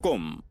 www.radionacional.com.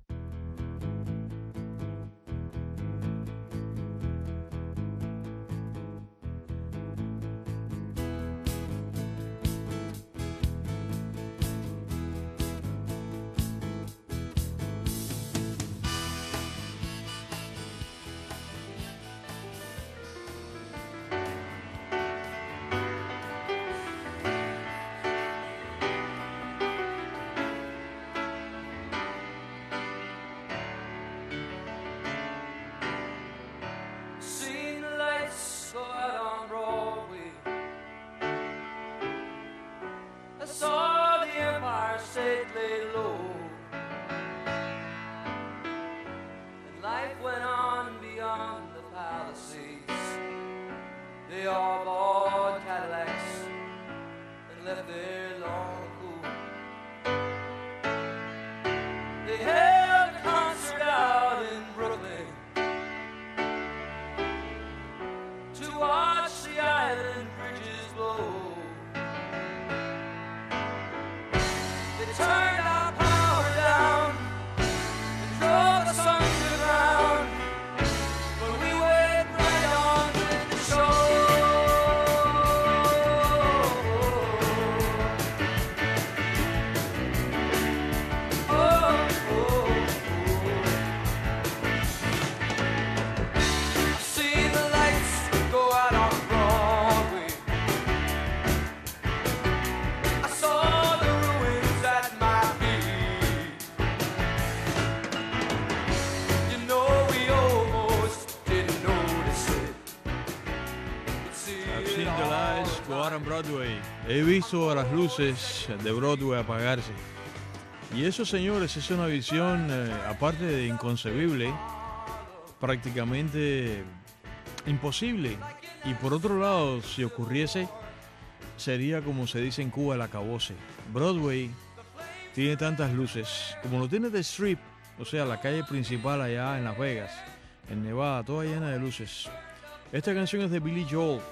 Broadway. He visto a las luces de Broadway apagarse. Y eso, señores, es una visión, aparte de inconcebible, prácticamente imposible. Y por otro lado, si ocurriese, sería como se dice en Cuba, el acabose. Broadway tiene tantas luces, como lo tiene The Strip, o sea, la calle principal allá en Las Vegas, en Nevada, toda llena de luces. Esta canción es de Billy Joel.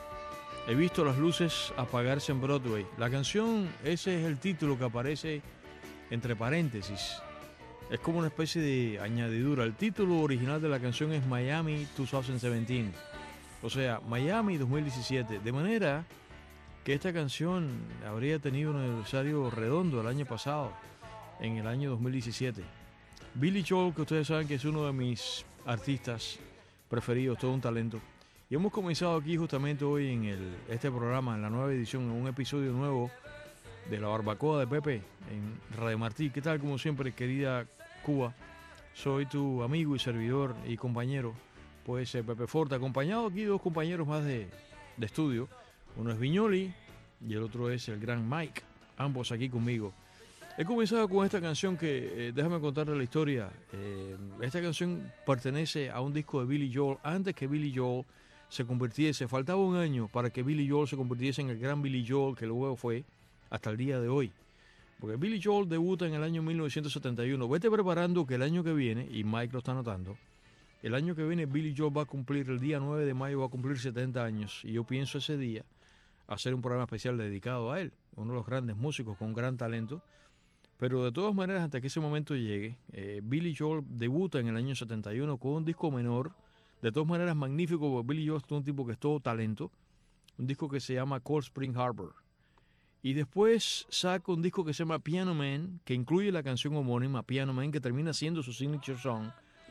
He visto las luces apagarse en Broadway. La canción, ese es el título que aparece entre paréntesis. Es como una especie de añadidura. El título original de la canción es Miami 2017. O sea, Miami 2017. De manera que esta canción habría tenido un aniversario redondo el año pasado, en el año 2017. Billy Joel, que ustedes saben que es uno de mis artistas preferidos, todo un talento. Y hemos comenzado aquí justamente hoy en este programa, en la nueva edición, en un episodio nuevo de La Barbacoa de Pepe en Radio Martí. ¿Qué tal? Como siempre, querida Cuba, soy tu amigo y servidor y compañero, pues Pepe Forte, acompañado aquí de dos compañeros más de estudio. Uno es Viñoli y el otro es el gran Mike, ambos aquí conmigo. He comenzado con esta canción que, déjame contarle la historia. Esta canción pertenece a un disco de Billy Joel, antes que Billy Joel se convirtiese, faltaba un año para que Billy Joel se convirtiese en el gran Billy Joel que luego fue hasta el día de hoy. Porque Billy Joel debuta en el año 1971. Vete preparando que el año que viene, y Mike lo está notando, el año que viene Billy Joel va a cumplir, el día 9 de mayo va a cumplir 70 años. Y yo pienso ese día hacer un programa especial dedicado a él, uno de los grandes músicos con gran talento. Pero de todas maneras, hasta que ese momento llegue, Billy Joel debuta en el año 71 con un disco menor. De todas maneras, magnífico, porque Billy Joel es un tipo que es todo talento. Un disco que se llama Cold Spring Harbor. Y después saca un disco que se llama Piano Man, que incluye la canción homónima, Piano Man, que termina siendo su signature song.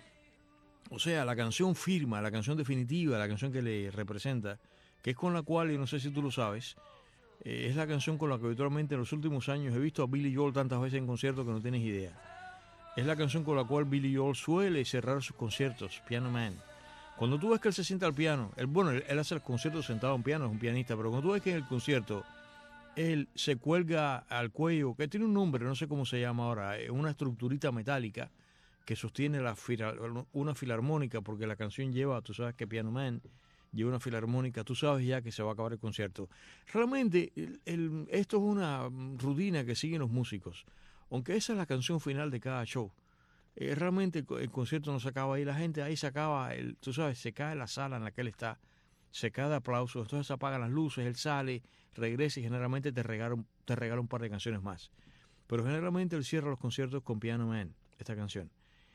O sea, la canción firma, la canción definitiva, la canción que le representa, que es con la cual, y no sé si tú lo sabes, es la canción con la que habitualmente en los últimos años he visto a Billy Joel tantas veces en conciertos que no tienes idea. Es la canción con la cual Billy Joel suele cerrar sus conciertos, Piano Man. Cuando tú ves que él se sienta al piano, él hace el concierto sentado en piano, es un pianista, pero cuando tú ves que en el concierto él se cuelga al cuello, que tiene un nombre, no sé cómo se llama ahora, una estructurita metálica que sostiene una filarmónica, porque la canción lleva, tú sabes que Piano Man lleva una filarmónica, tú sabes ya que se va a acabar el concierto. Realmente esto es una rutina que siguen los músicos, aunque esa es la canción final de cada show. Realmente el concierto no se acaba ahí, la gente ahí se acaba, tú sabes, se cae la sala en la que él está, se cae de aplausos, entonces se apagan las luces, él sale, regresa y generalmente te regala un par de canciones más. Pero generalmente él cierra los conciertos con Piano Man. esta canción.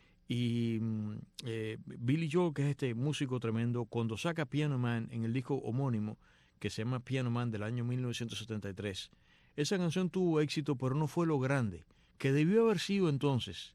Y Billy Joel, que es este músico tremendo, cuando saca Piano Man en el disco homónimo, que se llama Piano Man del año 1973, esa canción tuvo éxito, pero no fue lo grande que debió haber sido entonces.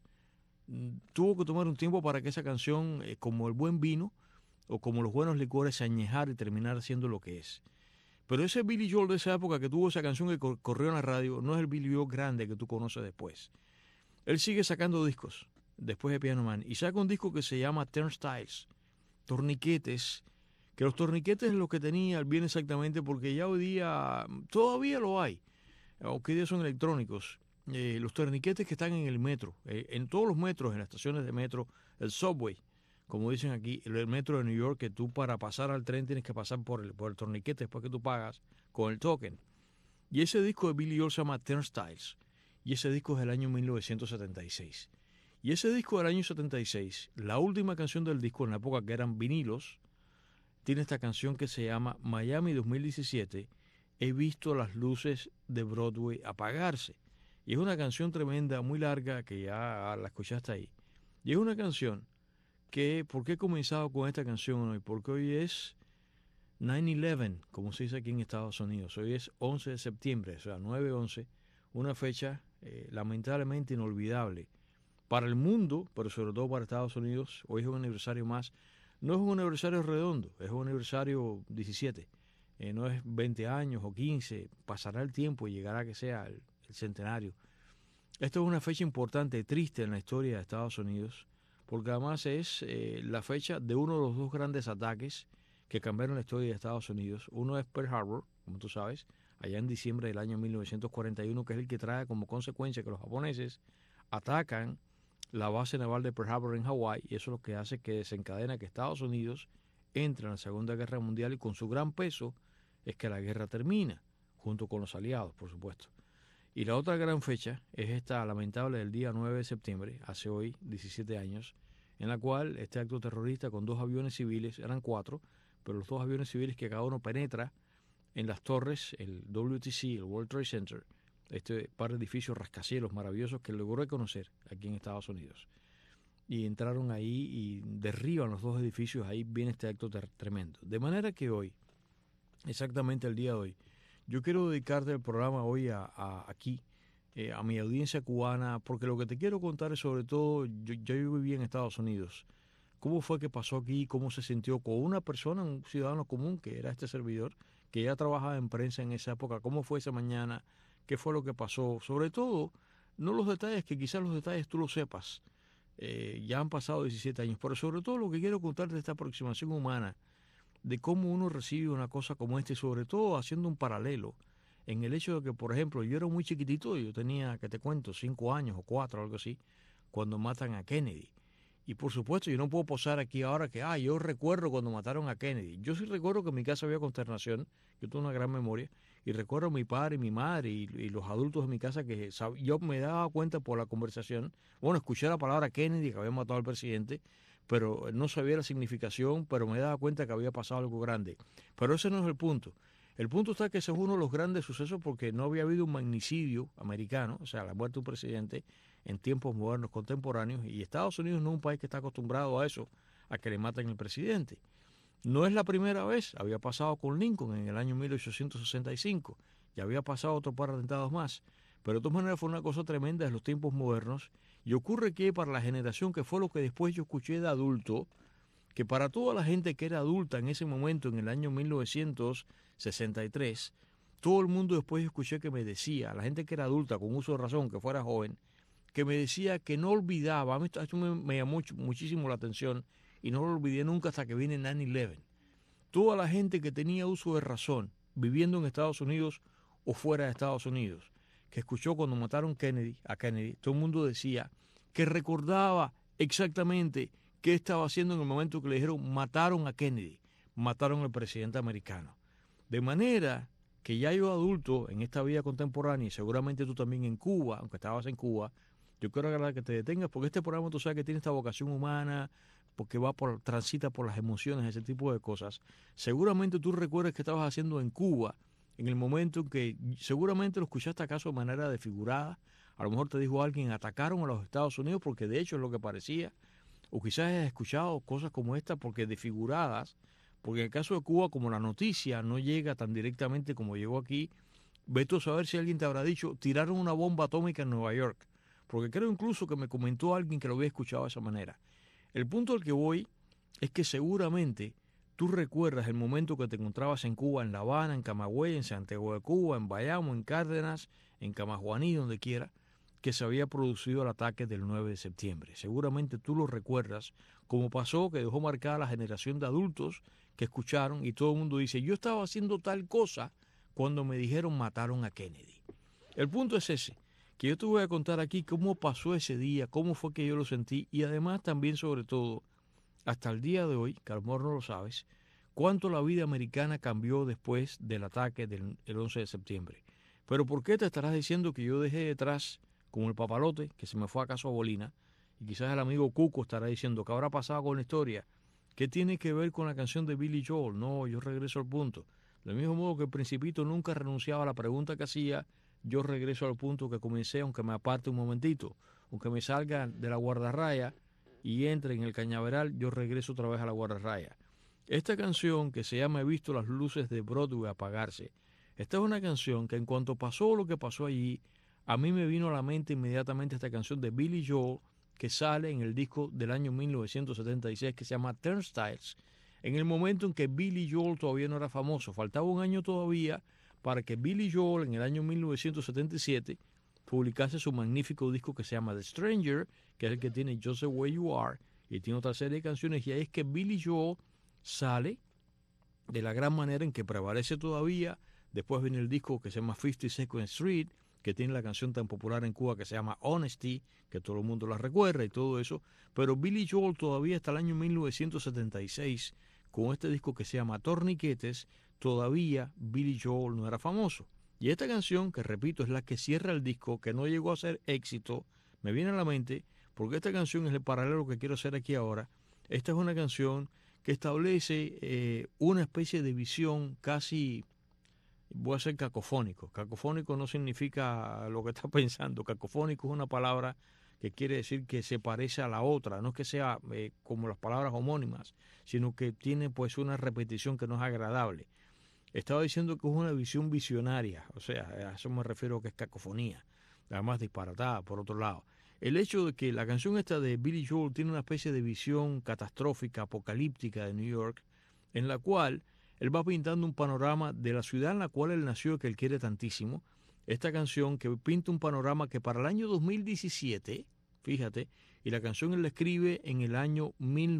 Tuvo que tomar un tiempo para que esa canción, como el buen vino o como los buenos licores, se añejara y terminara siendo lo que es. Pero ese Billy Joel de esa época que tuvo esa canción que corrió en la radio, no es el Billy Joel grande que tú conoces después. Él sigue sacando discos después de Piano Man y saca un disco que se llama Turnstiles, torniquetes, que los torniquetes es lo que tenía bien exactamente, porque ya hoy día todavía lo hay, aunque hoy día son electrónicos. Los torniquetes que están en el metro, en todos los metros, en las estaciones de metro, el subway, como dicen aquí, el metro de New York, que tú para pasar al tren tienes que pasar por el torniquete después que tú pagas con el token. Y ese disco de Billy Joel se llama Turnstiles, y ese disco es del año 1976. Y ese disco del año 76, la última canción del disco, en la época que eran vinilos, tiene esta canción que se llama Miami 2017, he visto las luces de Broadway apagarse. Y es una canción tremenda, muy larga, que ya la escuchaste ahí. Y es una canción que, ¿por qué he comenzado con esta canción hoy? Porque hoy es 9/11, como se dice aquí en Estados Unidos. Hoy es 11 de septiembre, o sea, 9/11, una fecha lamentablemente inolvidable para el mundo, pero sobre todo para Estados Unidos. Hoy es un aniversario más. No es un aniversario redondo, es un aniversario 17. No es 20 años o 15, pasará el tiempo y llegará a que sea el centenario. Esto es una fecha importante, triste en la historia de Estados Unidos, porque además es la fecha de uno de los dos grandes ataques que cambiaron la historia de Estados Unidos. Uno es Pearl Harbor, como tú sabes, allá en diciembre del año 1941, que es el que trae como consecuencia que los japoneses atacan la base naval de Pearl Harbor en Hawái, y eso es lo que hace que desencadena que Estados Unidos entre en la Segunda Guerra Mundial, y con su gran peso es que la guerra termina, junto con los aliados, por supuesto. Y la otra gran fecha es esta lamentable del día 9 de septiembre, hace hoy 17 años, en la cual este acto terrorista con dos aviones civiles, eran 4, pero los dos aviones civiles que cada uno penetra en las torres, el WTC, el World Trade Center, este par de edificios rascacielos maravillosos que logró reconocer aquí en Estados Unidos. Y entraron ahí y derriban los dos edificios, ahí viene este acto tremendo. De manera que hoy, exactamente el día de hoy, yo quiero dedicarte el programa hoy aquí, a mi audiencia cubana, porque lo que te quiero contar es sobre todo, yo viví en Estados Unidos, cómo fue que pasó aquí, cómo se sintió con una persona, un ciudadano común, que era este servidor, que ya trabajaba en prensa en esa época, cómo fue esa mañana, qué fue lo que pasó, sobre todo, no los detalles, que quizás los detalles tú los sepas, ya han pasado 17 años, pero sobre todo lo que quiero contarte de esta aproximación humana, de cómo uno recibe una cosa como esta, y sobre todo haciendo un paralelo en el hecho de que, por ejemplo, yo era muy chiquitito, yo tenía, que te cuento, 5 años o 4, algo así, cuando matan a Kennedy. Y por supuesto, yo no puedo posar aquí ahora que, yo recuerdo cuando mataron a Kennedy. Yo sí recuerdo que en mi casa había consternación, yo tengo una gran memoria, y recuerdo a mi padre y mi madre y los adultos de mi casa que yo me daba cuenta por la conversación, bueno, escuché la palabra Kennedy, que había matado al presidente, pero no sabía la significación, pero me daba cuenta que había pasado algo grande. Pero ese no es el punto. El punto está que ese es uno de los grandes sucesos, porque no había habido un magnicidio americano, o sea, la muerte de un presidente en tiempos modernos, contemporáneos, y Estados Unidos no es un país que está acostumbrado a eso, a que le maten al presidente. No es la primera vez, había pasado con Lincoln en el año 1865, y había pasado otro par de atentados más, pero de todas maneras fue una cosa tremenda en los tiempos modernos, y ocurre que para la generación que fue lo que después yo escuché de adulto, que para toda la gente que era adulta en ese momento, en el año 1963, todo el mundo después yo escuché que me decía, la gente que era adulta con uso de razón, que fuera joven, que me decía que no olvidaba, a mí esto me llamó muchísimo la atención, y no lo olvidé nunca hasta que viene 9/11. Toda la gente que tenía uso de razón, viviendo en Estados Unidos o fuera de Estados Unidos, que escuchó cuando mataron a Kennedy, todo el mundo decía que recordaba exactamente qué estaba haciendo en el momento que le dijeron mataron a Kennedy, mataron al presidente americano. De manera que ya yo adulto en esta vida contemporánea, y seguramente tú también en Cuba, aunque estabas en Cuba, yo quiero agradar que te detengas, porque este programa tú sabes que tiene esta vocación humana, porque transita por las emociones, ese tipo de cosas. Seguramente tú recuerdas que estabas haciendo en Cuba en el momento en que seguramente lo escuchaste acaso de manera desfigurada, A lo mejor te dijo alguien, atacaron a los Estados Unidos, porque de hecho es lo que parecía. O quizás hayas escuchado cosas como esta porque desfiguradas, porque en el caso de Cuba, como la noticia no llega tan directamente como llegó aquí, ve tú a saber si alguien te habrá dicho, tiraron una bomba atómica en Nueva York. Porque creo incluso que me comentó alguien que lo había escuchado de esa manera. El punto al que voy es que seguramente tú recuerdas el momento que te encontrabas en Cuba, en La Habana, en Camagüey, en Santiago de Cuba, en Bayamo, en Cárdenas, en Camajuaní, donde quiera, que se había producido el ataque del 9 de septiembre. Seguramente tú lo recuerdas, como pasó, que dejó marcada la generación de adultos que escucharon y todo el mundo dice, yo estaba haciendo tal cosa cuando me dijeron mataron a Kennedy. El punto es ese, que yo te voy a contar aquí cómo pasó ese día, cómo fue que yo lo sentí y además también sobre todo, hasta el día de hoy, que a lo mejor no lo sabes, cuánto la vida americana cambió después del ataque del 11 de septiembre. Pero ¿por qué te estarás diciendo que yo dejé detrás, como el papalote, que se me fue a Casa Bolina? Y quizás el amigo Cuco estará diciendo, ¿qué habrá pasado con la historia? ¿Qué tiene que ver con la canción de Billy Joel? No, yo regreso al punto. Del mismo modo que el Principito nunca renunciaba a la pregunta que hacía, yo regreso al punto que comencé, aunque me aparte un momentito, aunque me salga de la guardarraya y entre en el cañaveral, yo regreso otra vez a la guardarraya. Esta canción, que se llama He visto las luces de Broadway apagarse, esta es una canción que en cuanto pasó lo que pasó allí, a mí me vino a la mente inmediatamente esta canción de Billy Joel, que sale en el disco del año 1976 que se llama Turnstiles, en el momento en que Billy Joel todavía no era famoso. Faltaba un año todavía para que Billy Joel en el año 1977 publicase su magnífico disco que se llama The Stranger, que es el que tiene Just the Way You Are, y tiene otra serie de canciones, y ahí es que Billy Joel sale de la gran manera en que prevalece todavía. Después viene el disco que se llama 52nd Street, que tiene la canción tan popular en Cuba que se llama Honesty, que todo el mundo la recuerda y todo eso, pero Billy Joel todavía hasta el año 1976, con este disco que se llama Torniquetes, todavía Billy Joel no era famoso. Y esta canción, que repito, es la que cierra el disco, que no llegó a ser éxito, me viene a la mente, porque esta canción es el paralelo que quiero hacer aquí ahora. Esta es una canción que establece una especie de visión casi, voy a ser cacofónico. Cacofónico no significa lo que estás pensando. Cacofónico es una palabra que quiere decir que se parece a la otra. No es que sea como las palabras homónimas, sino que tiene pues una repetición que no es agradable. Estaba diciendo que es una visión visionaria, o sea, a eso me refiero que es cacofonía, además disparatada por otro lado. El hecho de que la canción esta de Billy Joel tiene una especie de visión catastrófica, apocalíptica de New York, en la cual él va pintando un panorama de la ciudad en la cual él nació, que él quiere tantísimo. Esta canción que pinta un panorama que para el año 2017, fíjate, y la canción él la escribe en el año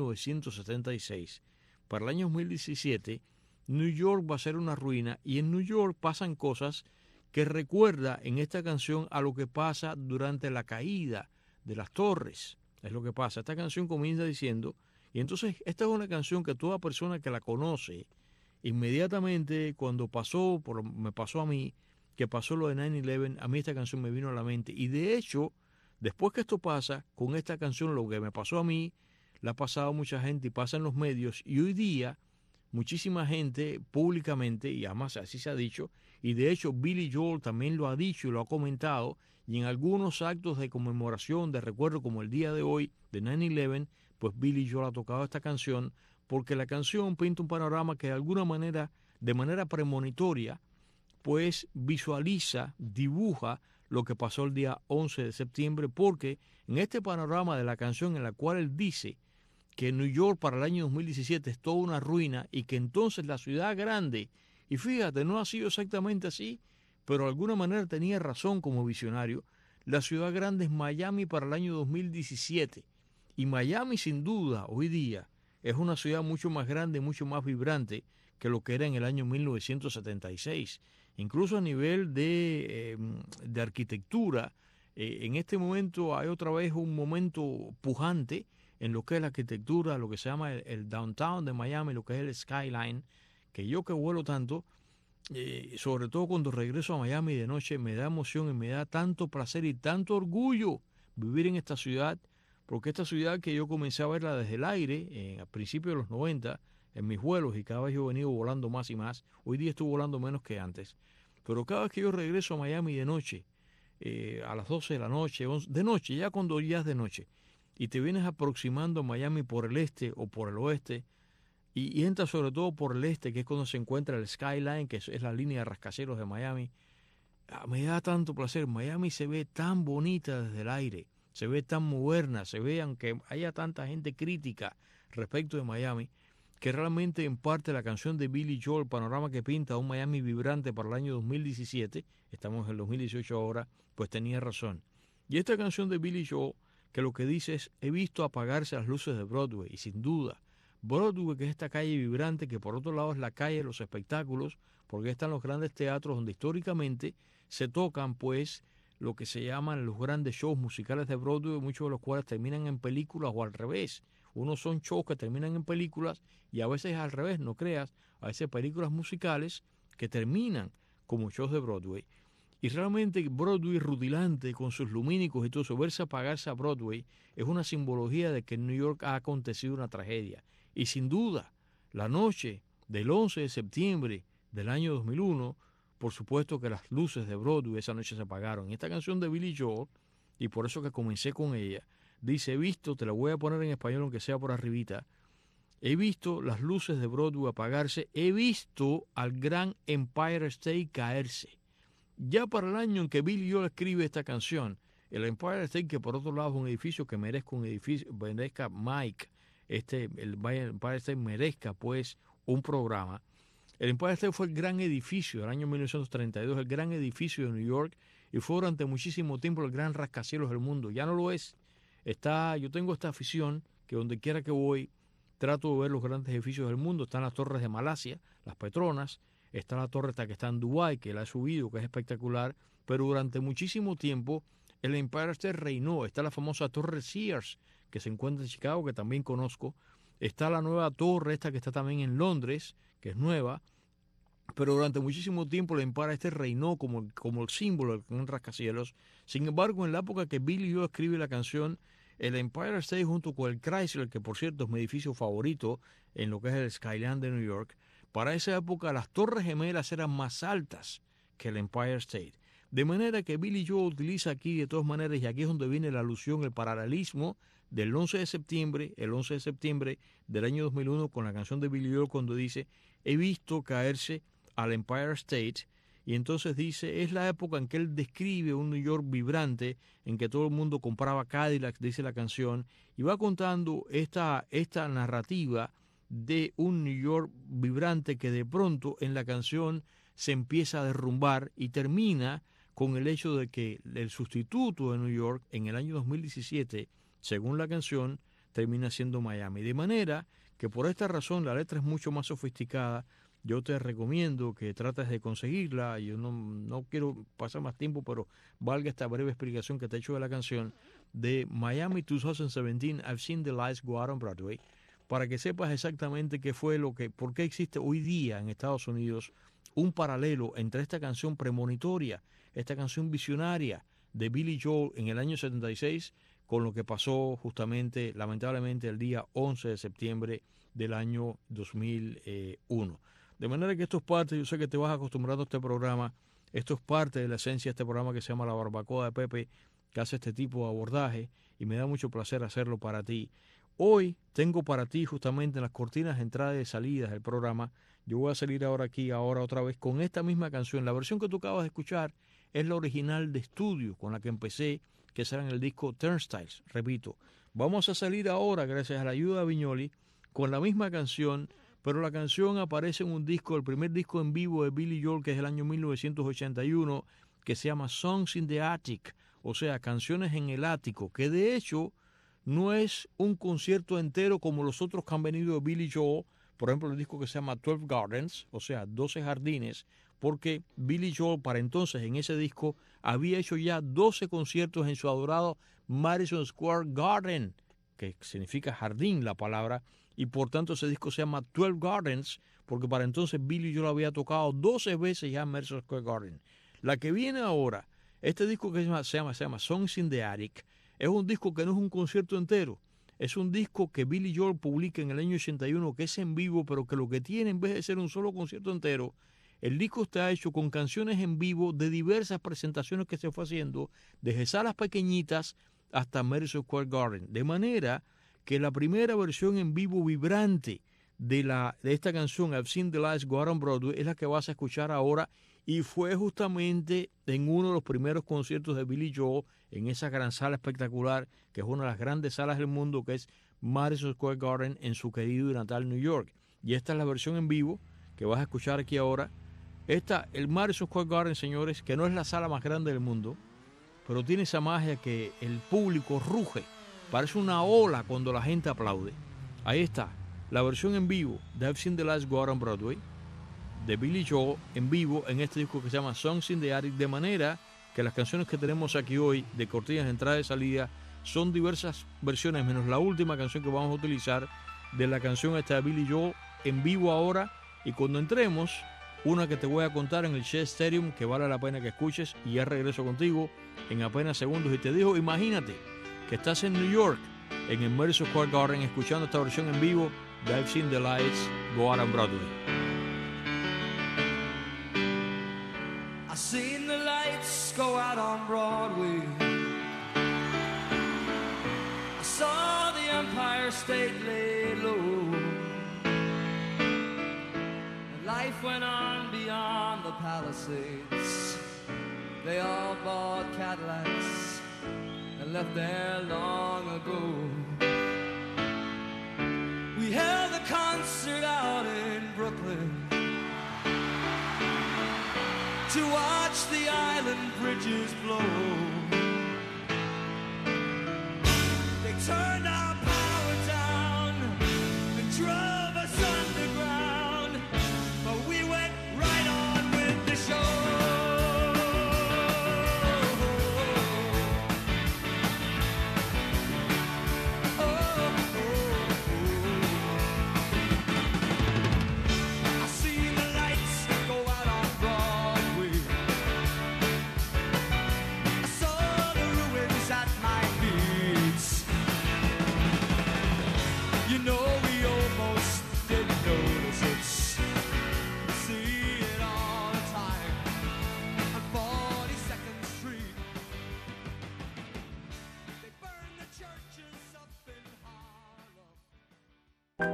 1976. Para el año 2017, New York va a ser una ruina y en New York pasan cosas que recuerda en esta canción a lo que pasa durante la caída de las torres. Es lo que pasa. Esta canción comienza diciendo, y entonces esta es una canción que toda persona que la conoce, inmediatamente cuando me pasó a mí, que pasó lo de 9/11, a mí esta canción me vino a la mente. Y de hecho, después que esto pasa, con esta canción lo que me pasó a mí, la ha pasado a mucha gente y pasa en los medios, y hoy día muchísima gente públicamente, y además así se ha dicho, y de hecho Billy Joel también lo ha dicho y lo ha comentado, y en algunos actos de conmemoración, de recuerdo como el día de hoy, de 9/11, pues Billy Joel ha tocado esta canción, porque la canción pinta un panorama que de alguna manera, de manera premonitoria, pues visualiza, dibuja lo que pasó el día 11 de septiembre, porque en este panorama de la canción en la cual él dice que New York para el año 2017 es toda una ruina y que entonces la ciudad grande, y fíjate, no ha sido exactamente así, pero de alguna manera tenía razón como visionario, la ciudad grande es Miami para el año 2017. Y Miami sin duda hoy día es una ciudad mucho más grande, mucho más vibrante que lo que era en el año 1976. Incluso a nivel de arquitectura, en este momento hay otra vez un momento pujante en lo que es la arquitectura, lo que se llama el downtown de Miami, lo que es el skyline, que yo que vuelo tanto, sobre todo cuando regreso a Miami de noche, me da emoción y me da tanto placer y tanto orgullo vivir en esta ciudad, porque esta ciudad que yo comencé a verla desde el aire, a principios de los 90, en mis vuelos, y cada vez yo he venido volando más y más, hoy día estoy volando menos que antes, pero cada vez que yo regreso a Miami de noche, a las 12 de la noche, 11, de noche, ya cuando ya es de noche, y te vienes aproximando a Miami por el este o por el oeste, y entras sobre todo por el este, que es cuando se encuentra el Skyline, que es la línea de rascacielos de Miami. Me da tanto placer. Miami se ve tan bonita desde el aire, se ve tan moderna, se ve, aunque haya tanta gente crítica respecto de Miami, que realmente en parte la canción de Billy Joel, el panorama que pinta un Miami vibrante para el año 2017, estamos en el 2018 ahora, pues tenía razón. Y esta canción de Billy Joel, que lo que dice es, he visto apagarse las luces de Broadway, y sin duda, Broadway, que es esta calle vibrante, que por otro lado es la calle de los espectáculos, porque están los grandes teatros donde históricamente se tocan pues lo que se llaman los grandes shows musicales de Broadway, muchos de los cuales terminan en películas o al revés. Unos son shows que terminan en películas y a veces al revés, no creas, a veces películas musicales que terminan como shows de Broadway. Y realmente Broadway rutilante con sus lumínicos y todo eso, verse apagarse a Broadway es una simbología de que en New York ha acontecido una tragedia. Y sin duda, la noche del 11 de septiembre del año 2001, por supuesto que las luces de Broadway esa noche se apagaron. Esta canción de Billy Joel, y por eso que comencé con ella, dice, he visto, te la voy a poner en español aunque sea por arribita, he visto las luces de Broadway apagarse, he visto al gran Empire State caerse. Ya para el año en que Billy Joel escribe esta canción, el Empire State, que por otro lado es un edificio que merezca Mike, el Empire State merezca pues un programa. El Empire State fue el gran edificio del año 1932, el gran edificio de New York, y fue durante muchísimo tiempo el gran rascacielos del mundo. Ya no lo es. Yo tengo esta afición que donde quiera que voy trato de ver los grandes edificios del mundo. Están las torres de Malasia, las Petronas, está la torre esta que está en Dubái, que la he subido, que es espectacular, pero durante muchísimo tiempo el Empire State reinó. Está la famosa torre Sears, que se encuentra en Chicago, que también conozco. Está la nueva torre esta que está también en Londres, que es nueva, pero durante muchísimo tiempo el Empire State reinó como el símbolo del gran rascacielos. Sin embargo, en la época que Billy Joel escribe la canción, el Empire State junto con el Chrysler, que por cierto es mi edificio favorito en lo que es el Skyline de New York, para esa época las torres gemelas eran más altas que el Empire State. De manera que Billy Joel utiliza aquí de todas maneras, y aquí es donde viene la alusión, el paralelismo del 11 de septiembre, el 11 de septiembre del año 2001 con la canción de Billy Joel cuando dice, he visto caerse al Empire State, y entonces dice, es la época en que él describe un New York vibrante, en que todo el mundo compraba Cadillacs, dice la canción, y va contando esta narrativa de un New York vibrante que de pronto en la canción se empieza a derrumbar y termina con el hecho de que el sustituto de New York en el año 2017, según la canción, termina siendo Miami. De manera que por esta razón la letra es mucho más sofisticada. Yo te recomiendo que trates de conseguirla. Yo no quiero pasar más tiempo, pero valga esta breve explicación que te he hecho de la canción de Miami 2017, I've Seen the Lights Go Out on Broadway, para que sepas exactamente por qué existe hoy día en Estados Unidos un paralelo entre esta canción premonitoria, esta canción visionaria de Billy Joel en el año 76, con lo que pasó justamente, lamentablemente, el día 11 de septiembre del año 2001. De manera que esto es parte, yo sé que te vas acostumbrando a este programa, esto es parte de la esencia de este programa que se llama La Barbacoa de Pepe, que hace este tipo de abordaje, y me da mucho placer hacerlo para ti. Hoy tengo para ti justamente en las cortinas de entrada y salidas del programa, yo voy a salir ahora otra vez con esta misma canción. La versión que tú acabas de escuchar es la original de estudio con la que empecé, que será en el disco Turnstiles. Repito, vamos a salir ahora, gracias a la ayuda de Viñoli, con la misma canción, pero la canción aparece en un disco, el primer disco en vivo de Billy Joel, que es del año 1981, que se llama Songs in the Attic, o sea, canciones en el ático, que de hecho no es un concierto entero como los otros que han venido de Billy Joel, por ejemplo el disco que se llama 12 Gardens, o sea, 12 jardines, porque Billy Joel para entonces en ese disco había hecho ya 12 conciertos en su adorado Madison Square Garden, que significa jardín la palabra, y por tanto ese disco se llama 12 Gardens, porque para entonces Billy Joel había tocado 12 veces ya en Madison Square Garden. La que viene ahora, este disco que se llama Songs in the Attic, es un disco que no es un concierto entero, es un disco que Billy Joel publica en el año 81, que es en vivo, pero que lo que tiene, en vez de ser un solo concierto entero, El disco está hecho con canciones en vivo de diversas presentaciones que se fue haciendo, desde salas pequeñitas hasta Madison Square Garden. De manera que la primera versión en vivo vibrante de esta canción, I've Seen the Lights Go Out on Broadway, es la que vas a escuchar ahora, y fue justamente en uno de los primeros conciertos de Billy Joel en esa gran sala espectacular, que es una de las grandes salas del mundo, que es Madison Square Garden en su querido y natal New York. Y esta es la versión en vivo que vas a escuchar aquí ahora. El Madison Square Garden, señores, que no es la sala más grande del mundo, pero tiene esa magia que el público ruge, parece una ola cuando la gente aplaude. Ahí está, la versión en vivo de I've Seen the Lights Go Out on Broadway, de Billy Joel, en vivo en este disco que se llama Songs in the Attic, de manera que las canciones que tenemos aquí hoy, de cortinas de entrada y salida, son diversas versiones, menos la última canción que vamos a utilizar, de la canción esta de Billy Joel, en vivo ahora, y cuando entremos, una que te voy a contar en el Shea Stadium, que vale la pena que escuches, y ya regreso contigo en apenas segundos, y te digo, imagínate que estás en New York, en el Madison Square Garden, escuchando esta versión en vivo de I've Seen the Lights Go Out on Broadway. I've seen the lights go out on Broadway. I saw the Empire State lay low. And life went on beyond the Palisades. They all bought Cadillacs and left there long ago. We held a concert out in Brooklyn to watch the island bridges blow. They turned our power down and drove us underground, but we went right on with the show. I seen the lights go out on Broadway. I saw the ruins at my feet. You know we almost didn't notice it. We see it all the time on 42nd Street. They burn the churches up in Harlem.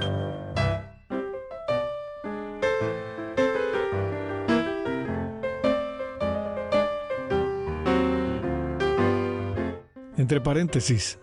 Entre paréntesis,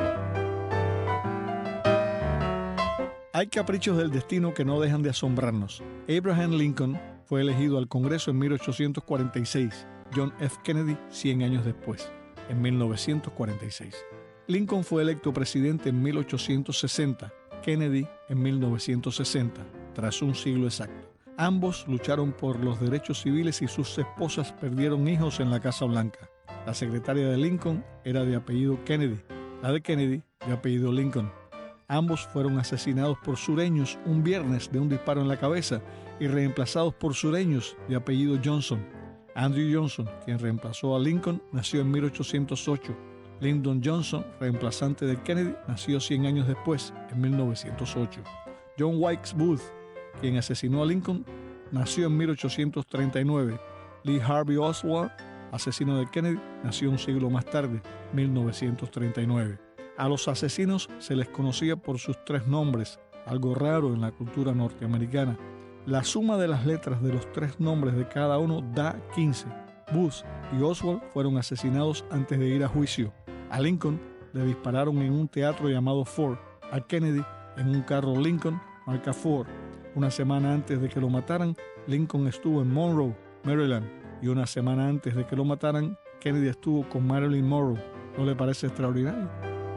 hay caprichos del destino que no dejan de asombrarnos. Abraham Lincoln fue elegido al Congreso en 1846, John F. Kennedy 100 años después, en 1946. Lincoln fue electo presidente en 1860, Kennedy en 1960, tras un siglo exacto. Ambos lucharon por los derechos civiles y sus esposas perdieron hijos en la Casa Blanca. La secretaria de Lincoln era de apellido Kennedy, la de Kennedy de apellido Lincoln. Ambos fueron asesinados por sureños un viernes de un disparo en la cabeza y reemplazados por sureños de apellido Johnson. Andrew Johnson, quien reemplazó a Lincoln, nació en 1808. Lyndon Johnson, reemplazante de Kennedy, nació 100 años después, en 1908. John Wilkes Booth, quien asesinó a Lincoln, nació en 1839. Lee Harvey Oswald, asesino de Kennedy, nació un siglo más tarde, 1939. A los asesinos se les conocía por sus tres nombres, algo raro en la cultura norteamericana. La suma de las letras de los tres nombres de cada uno da 15. Booth y Oswald fueron asesinados antes de ir a juicio. A Lincoln le dispararon en un teatro llamado Ford. A Kennedy en un carro Lincoln marca Ford. Una semana antes de que lo mataran, Lincoln estuvo en Monroe, Maryland. Y una semana antes de que lo mataran, Kennedy estuvo con Marilyn Monroe. ¿No le parece extraordinario?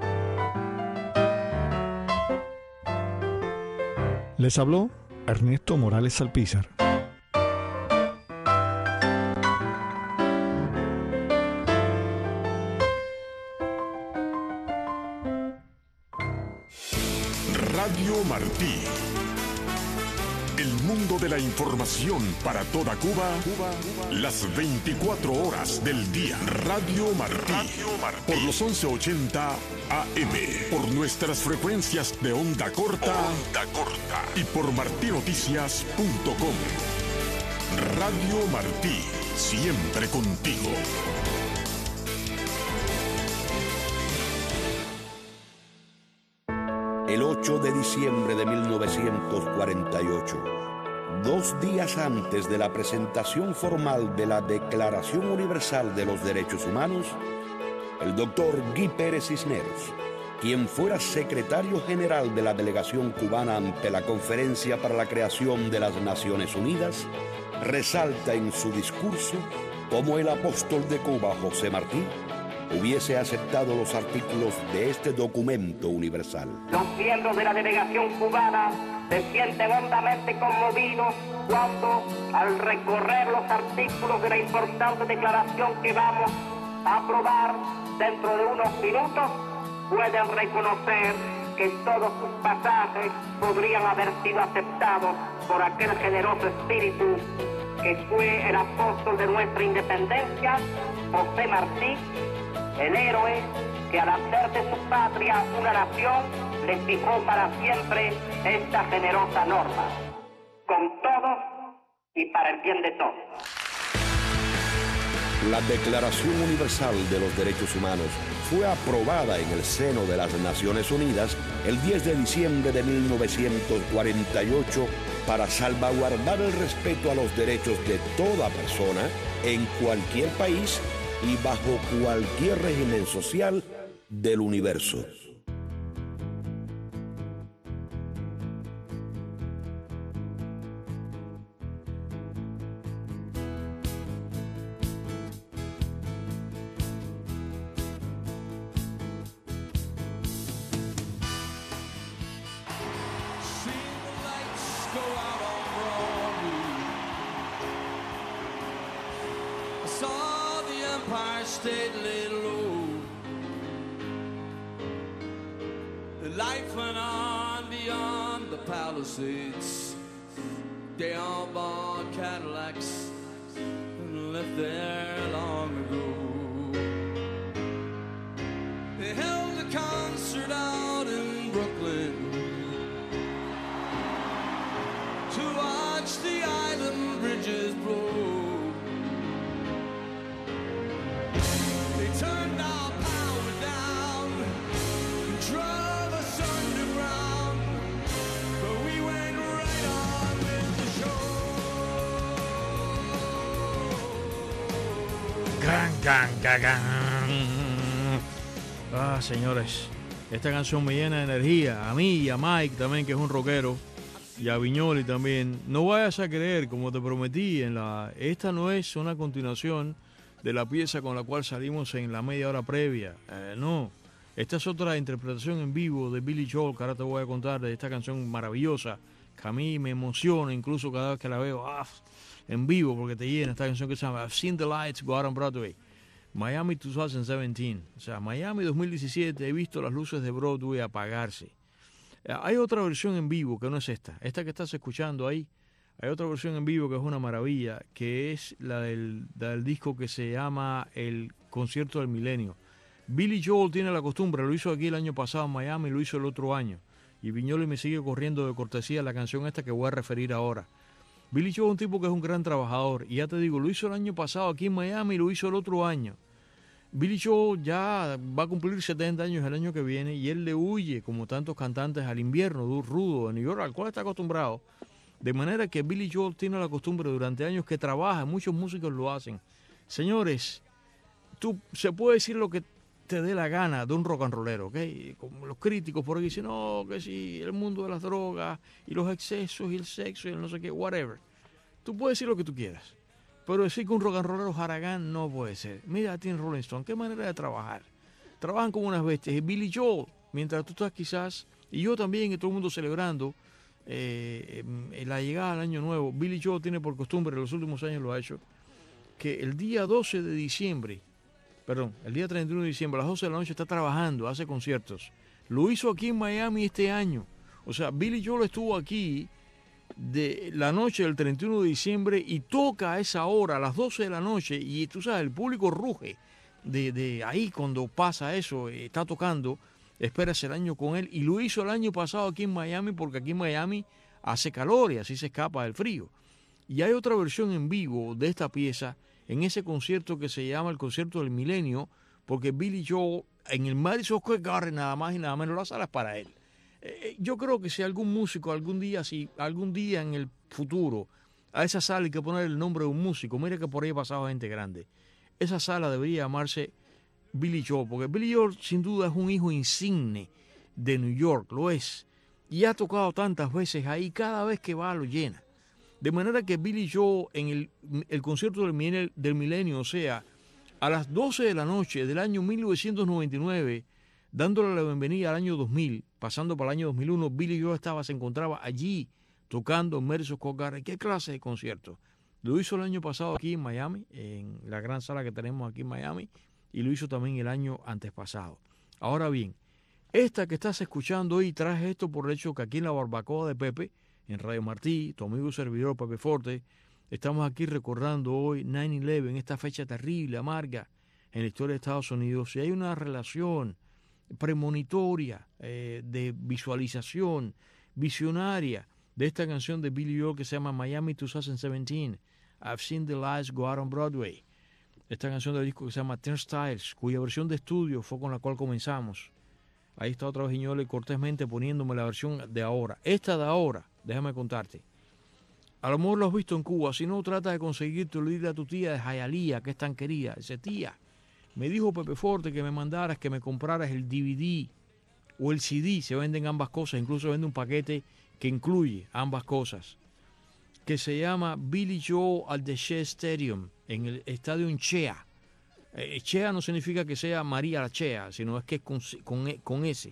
Les habló Ernesto Morales Alpizar. Radio Martí. El mundo de la información para toda Cuba, las 24 horas del día. Radio Martí. Por los 1180 AM. Por nuestras frecuencias de onda corta. Y por martinoticias.com. Radio Martí, siempre contigo. El 8 de diciembre de 1948, 2 días antes de la presentación formal de la Declaración Universal de los Derechos Humanos, el doctor Guy Pérez Cisneros, quien fuera secretario general de la delegación cubana ante la Conferencia para la Creación de las Naciones Unidas, resalta en su discurso cómo el apóstol de Cuba, José Martí, hubiese aceptado los artículos de este documento universal. Los miembros de la delegación cubana se sienten hondamente conmovidos cuando, al recorrer los artículos de la importante declaración que vamos a aprobar dentro de unos minutos, pueden reconocer que todos sus pasajes podrían haber sido aceptados por aquel generoso espíritu que fue el apóstol de nuestra independencia, José Martí, el héroe que al hacer de su patria una nación le fijó para siempre esta generosa norma, con todos y para el bien de todos. La Declaración Universal de los Derechos Humanos fue aprobada en el seno de las Naciones Unidas el 10 de diciembre de 1948 para salvaguardar el respeto a los derechos de toda persona en cualquier país y bajo cualquier régimen social del universo. State laid low. The life went on beyond the Palisades. They all bought Cadillacs and left there long ago. They held a concert out in Brooklyn to watch the island bridges blow. Turned our power down, drove us underground, but we went right on with the show. Gan, gan, gan, gan. Ah, señores, esta canción me llena de energía. A mí y a Mike también, que es un rockero, y a Viñoli también. No vayas a creer, como te prometí, esta no es una continuación de la pieza con la cual salimos en la media hora previa. No, esta es otra interpretación en vivo de Billy Joel, que ahora te voy a contar, de esta canción maravillosa, que a mí me emociona incluso cada vez que la veo en vivo, porque te llena. Esta canción que se llama I've Seen the Lights Go Out on Broadway, Miami 2017, o sea, Miami 2017, he visto las luces de Broadway apagarse. Hay otra versión en vivo que no es esta que estás escuchando ahí. Hay otra versión en vivo que es una maravilla, que es la del disco que se llama El Concierto del Milenio. Billy Joel tiene la costumbre, lo hizo aquí el año pasado en Miami, lo hizo el otro año. Y Viñoli me sigue corriendo de cortesía la canción esta que voy a referir ahora. Billy Joel es un tipo que es un gran trabajador. Y ya te digo, lo hizo el año pasado aquí en Miami y lo hizo el otro año. Billy Joel ya va a cumplir 70 años el año que viene y él le huye, como tantos cantantes, al invierno rudo de New York, al cual está acostumbrado. De manera que Billy Joel tiene la costumbre durante años que trabaja, muchos músicos lo hacen. Señores, se puede decir lo que te dé la gana de un rock and rollero, ¿ok? Como los críticos por ahí dicen, no, que sí, el mundo de las drogas y los excesos y el sexo y el no sé qué, whatever. Tú puedes decir lo que tú quieras, pero decir que un rock and rollero haragán no puede ser. Mira a ti en Rolling Stone, qué manera de trabajar. Trabajan como unas bestias. Y Billy Joel, mientras tú estás quizás, y yo también, y todo el mundo celebrando, la llegada del año nuevo, Billy Joel tiene por costumbre, en los últimos años lo ha hecho, que el día 12 de diciembre, el día 31 de diciembre a las 12 de la noche está trabajando, hace conciertos. Lo hizo aquí en Miami este año. O sea, Billy Joel estuvo aquí de la noche del 31 de diciembre y toca a esa hora, a las 12 de la noche, y tú sabes, el público ruge de ahí cuando pasa eso, está tocando. Esperas el año con él, y lo hizo el año pasado aquí en Miami, porque aquí en Miami hace calor y así se escapa del frío. Y hay otra versión en vivo de esta pieza en ese concierto que se llama el Concierto del Milenio, porque Billy Joel en el Madison Square Garden, nada más y nada menos, la sala es para él. Yo creo que si algún músico algún día en el futuro a esa sala hay que poner el nombre de un músico, mira que por ahí ha pasado gente grande, esa sala debería llamarse Billy Joel, porque Billy Joel sin duda es un hijo insigne de New York, lo es, y ha tocado tantas veces ahí, cada vez que va lo llena. De manera que Billy Joel en el concierto del milenio, o sea, a las 12 de la noche del año 1999, dándole la bienvenida al año 2000, pasando para el año 2001, Billy Joel se encontraba allí tocando en Madison Square Garden. ¿Qué clase de concierto? Lo hizo el año pasado aquí en Miami, en la gran sala que tenemos aquí en Miami, y lo hizo también el año antes pasado. Ahora bien, esta que estás escuchando hoy, traje esto por el hecho que aquí en la barbacoa de Pepe, en Radio Martí, tu amigo y servidor Pepe Forte, estamos aquí recordando hoy 9/11, esta fecha terrible, amarga en la historia de Estados Unidos. Y hay una relación premonitoria, de visualización, visionaria, de esta canción de Billy Joel que se llama Miami 2017, I've Seen the Lights Go Out on Broadway. Esta canción del disco que se llama Turnstiles, cuya versión de estudio fue con la cual comenzamos. Ahí está otra vez Iñole cortésmente poniéndome la versión de ahora. Esta de ahora, déjame contarte. A lo mejor lo has visto en Cuba. Si no, trata de conseguirte, le dile a tu tía de Hialeah, que es tan querida. Dice, tía, me dijo Pepe Forte que me mandaras, que me compraras el DVD o el CD. Se venden ambas cosas. Incluso vende un paquete que incluye ambas cosas, que se llama Billy Joel at the Shea Stadium, en el estadio en Chea. Chea no significa que sea María la Chea, sino es que es con S.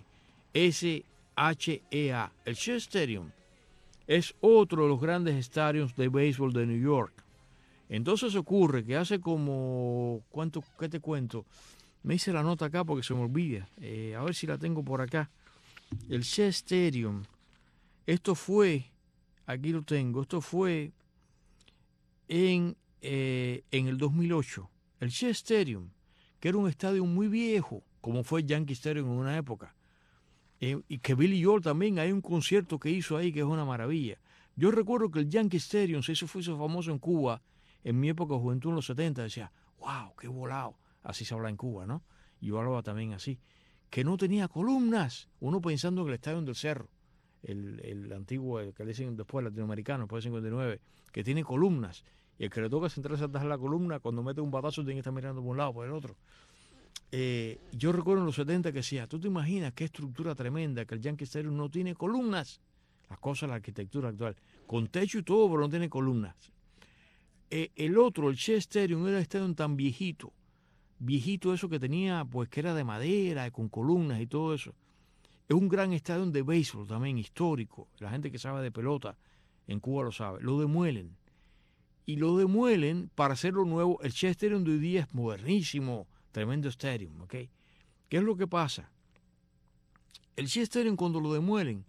S-H-E-A. El Shea Stadium es otro de los grandes estadios de béisbol de New York. Entonces ocurre que hace como, ¿qué te cuento? Me hice la nota acá porque se me olvida. A ver si la tengo por acá. El Shea Stadium. Esto fue, aquí lo tengo, esto fue en el 2008. El Shea Stadium, que era un estadio muy viejo, como fue el Yankee Stadium en una época. Y que Billy Joel también, hay un concierto que hizo ahí que es una maravilla. Yo recuerdo que el Yankee Stadium se hizo famoso en Cuba, en mi época de juventud en los 70, decía, wow, qué volado. Así se habla en Cuba, ¿no? Y yo hablaba también así. Que no tenía columnas. Uno pensando en el Estadio del Cerro, el antiguo, el que le dicen después latinoamericano, después de 59, que tiene columnas. Y el que le toca sentarse atrás de la columna, cuando mete un batazo, tiene que estar mirando por un lado, por el otro. Yo recuerdo en los 70 que decía, ¿tú te imaginas qué estructura tremenda que el Yankee Stadium no tiene columnas? Las cosas, la arquitectura actual, con techo y todo, pero no tiene columnas. El otro, el Shea Stadium, era el estadio tan viejito eso que tenía, pues que era de madera, con columnas y todo eso. Es un gran estadio de béisbol también, histórico. La gente que sabe de pelota en Cuba lo sabe. Lo demuelen. Y lo demuelen para hacerlo nuevo. El Shea Stadium de hoy día es modernísimo, tremendo stadium, ¿ok? ¿Qué es lo que pasa? El Shea Stadium, cuando lo demuelen,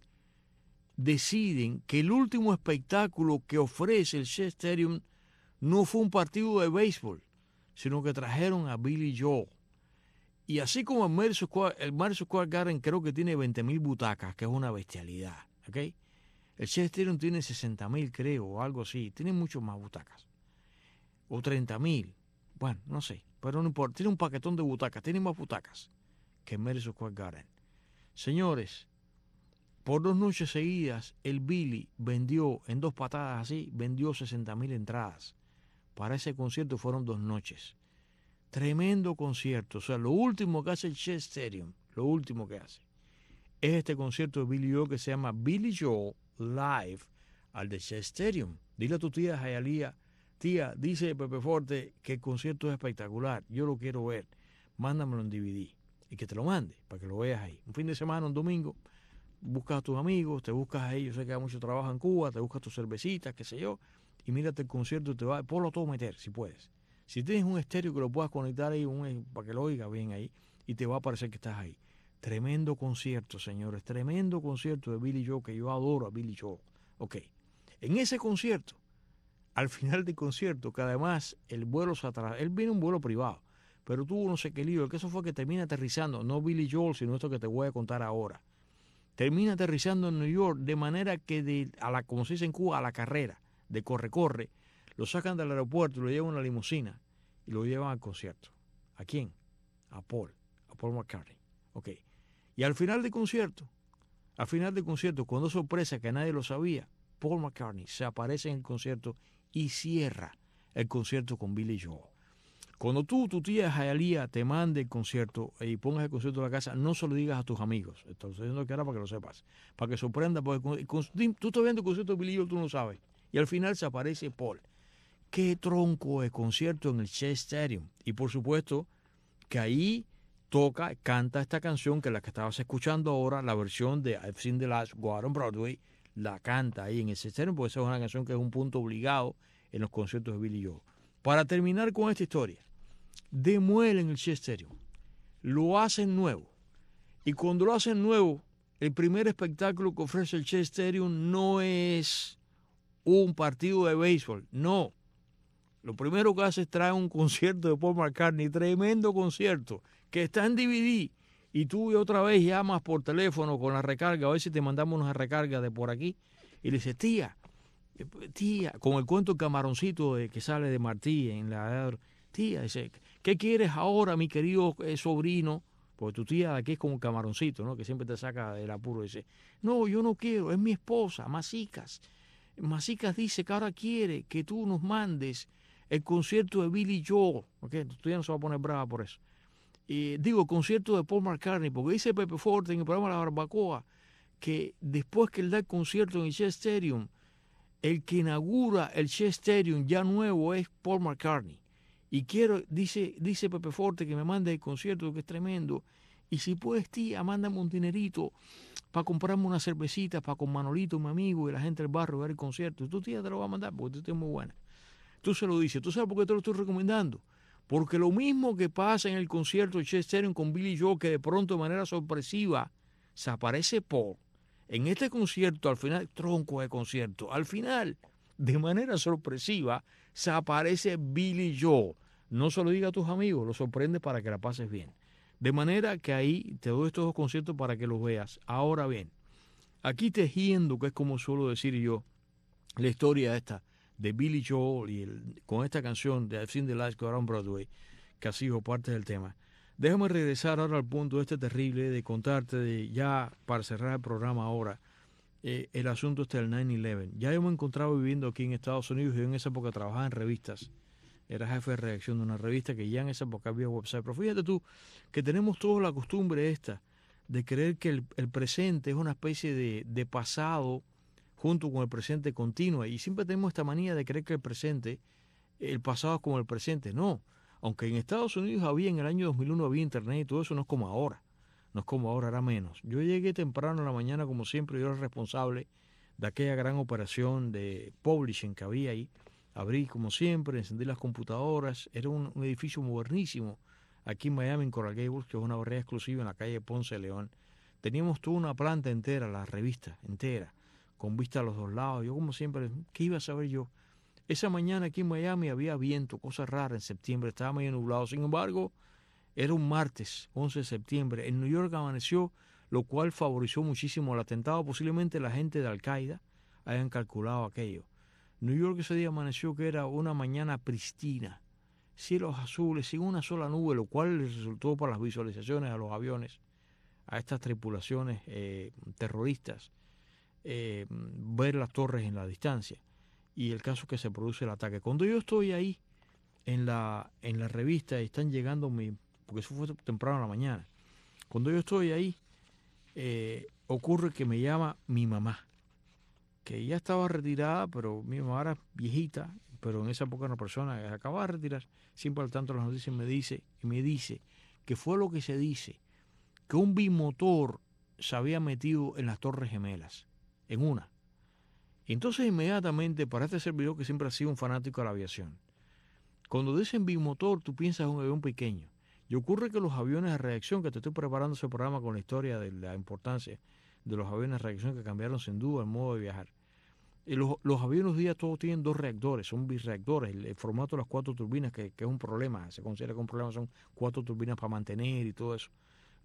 deciden que el último espectáculo que ofrece el Shea Stadium no fue un partido de béisbol, sino que trajeron a Billy Joel. Y así como el Madison Square Garden creo que tiene 20,000 butacas, que es una bestialidad, ¿ok? El Shea Stadium tiene 60,000, creo, o algo así. Tiene mucho más butacas. O 30,000. Bueno, no sé, pero no importa. Tiene un paquetón de butacas. Tiene más butacas que el Madison Square Garden. Señores, por 2 noches seguidas, el Billy vendió, en 2 patadas así, vendió 60,000 entradas. Para ese concierto fueron 2 noches. Tremendo concierto. O sea, lo último que hace el Shea Stadium, lo último que hace, es este concierto de Billy Joel que se llama Billy Joel Live al de Shea Stadium. Dile a tu tía Hialeah, tía, dice Pepe Forte que el concierto es espectacular, yo lo quiero ver, mándamelo en DVD y que te lo mande para que lo veas ahí. Un fin de semana, un domingo, buscas a tus amigos, te buscas a ellos, sé que hay mucho trabajo en Cuba, te buscas tus cervecitas, qué sé yo, y mírate el concierto y te va, ponlo todo meter si puedes. Si tienes un estéreo que lo puedas conectar ahí, para que lo oiga bien ahí, y te va a parecer que estás ahí. Tremendo concierto, señores, tremendo concierto de Billy Joel, que yo adoro a Billy Joel. Ok, en ese concierto, al final del concierto, que además el vuelo se atrasó, él vino en un vuelo privado, pero tuvo no sé qué lío, el que eso fue que termina aterrizando, no Billy Joel, sino esto que te voy a contar ahora. Termina aterrizando en New York de manera que, como se dice en Cuba, a la carrera, de corre-corre, lo sacan del aeropuerto, lo llevan a una limusina y lo llevan al concierto. ¿A quién? A Paul McCartney. Ok. Y al final del concierto, cuando sorpresa que nadie lo sabía, Paul McCartney se aparece en el concierto y cierra el concierto con Billy Joel. Cuando tu tía Hialeah te mande el concierto y pongas el concierto en la casa, no se lo digas a tus amigos. Estoy diciendo que ahora para que lo sepas, para que sorprenda, porque tú estás viendo el concierto de Billy Joel, tú no sabes. Y al final se aparece Paul. Qué tronco de concierto en el Shea Stadium. Y por supuesto que ahí canta esta canción que es la que estabas escuchando ahora, la versión de I've Seen the Lights Go Out on Broadway, la canta ahí en el Shea Stadium, porque esa es una canción que es un punto obligado en los conciertos de Billy Joel. Para terminar con esta historia, demuelen el Shea Stadium, lo hacen nuevo, y cuando lo hacen nuevo, el primer espectáculo que ofrece el Shea Stadium no es un partido de béisbol, no. Lo primero que hace es traer un concierto de Paul McCartney, tremendo concierto, que está en DVD, y tú otra vez llamas por teléfono con la recarga, a ver si te mandamos una recarga de por aquí, y le dices, tía, con el cuento del camaroncito que sale de Martí en la... Tía, dice, ¿qué quieres ahora, mi querido sobrino? Porque tu tía aquí es como un camaroncito, ¿no? Que siempre te saca del apuro. Dice, no, yo no quiero, es mi esposa, Masicas. Masicas dice que ahora quiere que tú nos mandes el concierto de Billy Joel. ¿Okay? Tu tía no se va a poner brava por eso. Digo, el concierto de Paul McCartney, porque dice Pepe Forte en el programa La Barbacoa que después que él da el concierto en el Shea Stadium, el que inaugura el Shea Stadium ya nuevo es Paul McCartney. Y dice Pepe Forte que me mande el concierto, que es tremendo. Y si puedes, tía, mándame un dinerito para comprarme una cervecita para con Manolito, mi amigo, y la gente del barrio ver el concierto. Y tu tía te lo va a mandar porque tu tía es muy buena. Tú se lo dices. ¿Tú sabes por qué te lo estoy recomendando? Porque lo mismo que pasa en el concierto de Shea Stadium con Billy Joel, que de pronto de manera sorpresiva se aparece Paul. En este concierto, al final, tronco de concierto, al final, de manera sorpresiva, se aparece Billy Joel. No se lo diga a tus amigos, lo sorprende para que la pases bien. De manera que ahí te doy estos dos conciertos para que los veas. Ahora bien, aquí tejiendo, que es como suelo decir yo, la historia esta de Billy Joel y con esta canción de I've Seen the Lights Go Out on Broadway, que ha sido parte del tema. Déjame regresar ahora al punto este terrible de contarte, ya para cerrar el programa ahora, el asunto este del 9/11. Ya yo me encontraba viviendo aquí en Estados Unidos y yo en esa época trabajaba en revistas. Era jefe de redacción de una revista que ya en esa época había website. Pero fíjate tú que tenemos toda la costumbre esta de creer que el presente es una especie de pasado junto con el presente continuo. Y siempre tenemos esta manía de creer que el pasado es como el presente. No. Aunque en Estados Unidos en el año 2001 había internet y todo eso, no es como ahora. No es como ahora, era menos. Yo llegué temprano en la mañana, como siempre, yo era responsable de aquella gran operación de publishing que había ahí. Abrí, como siempre, encendí las computadoras. Era un edificio modernísimo aquí en Miami, en Coral Gables, que es una barrera exclusiva en la calle Ponce de León. Teníamos toda una planta entera, la revista entera, con vista a los dos lados. Yo, como siempre, ¿qué iba a saber yo? Esa mañana aquí en Miami había viento, cosa rara en septiembre, estaba medio nublado. Sin embargo, era un martes, 11 de septiembre. En New York amaneció, lo cual favoreció muchísimo el atentado. Posiblemente la gente de Al-Qaeda hayan calculado aquello. New York ese día amaneció que era una mañana pristina, cielos azules, sin una sola nube, lo cual les resultó para las visualizaciones a los aviones, a estas tripulaciones terroristas, ver las torres en la distancia. Y el caso que se produce el ataque. Cuando yo estoy ahí en la revista y están llegando porque eso fue temprano en la mañana, cuando yo estoy ahí ocurre que me llama mi mamá, que ya estaba retirada, pero mi mamá era viejita, pero en esa época era una persona que acababa de retirar, siempre al tanto de las noticias me dice que fue lo que se dice, que un bimotor se había metido en las Torres Gemelas, en una. Entonces inmediatamente, para este servidor que siempre ha sido un fanático de la aviación, cuando dicen bimotor, tú piensas en un avión pequeño. Y ocurre que los aviones de reacción, que te estoy preparando ese programa con la historia de la importancia de los aviones de reacción que cambiaron sin duda el modo de viajar. Los aviones hoy día todos tienen dos reactores, son birreactores. El formato de las 4 turbinas, que es un problema, se considera que un problema, son 4 turbinas para mantener y todo eso.